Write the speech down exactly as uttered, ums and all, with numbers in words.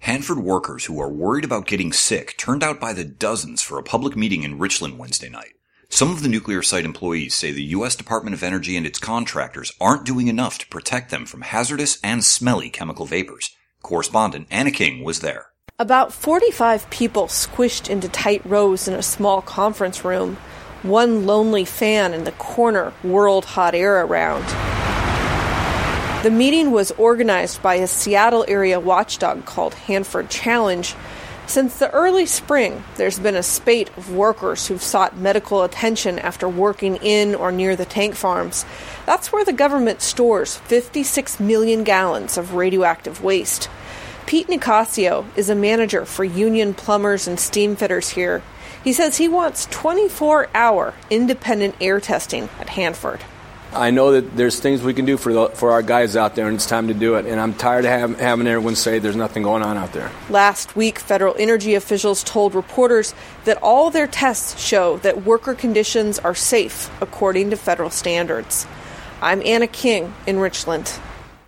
Hanford workers who are worried about getting sick turned out by the dozens for a public meeting in Richland Wednesday night. Some of the nuclear site employees say the U S Department of Energy and its contractors aren't doing enough to protect them from hazardous and smelly chemical vapors. Correspondent Anna King was there. About forty-five people squished into tight rows in a small conference room. One lonely fan in the corner whirled hot air around. The meeting was organized by a Seattle area watchdog called Hanford Challenge. Since the early spring, there's been a spate of workers who've sought medical attention after working in or near the tank farms. That's where the government stores fifty-six million gallons of radioactive waste. Pete Nicasio is a manager for union plumbers and steam fitters here. He says he wants twenty-four hour independent air testing at Hanford. I know that there's things we can do for the, for our guys out there, and it's time to do it. And I'm tired of have, having everyone say there's nothing going on out there. Last week, federal energy officials told reporters that all their tests show that worker conditions are safe according to federal standards. I'm Anna King in Richland.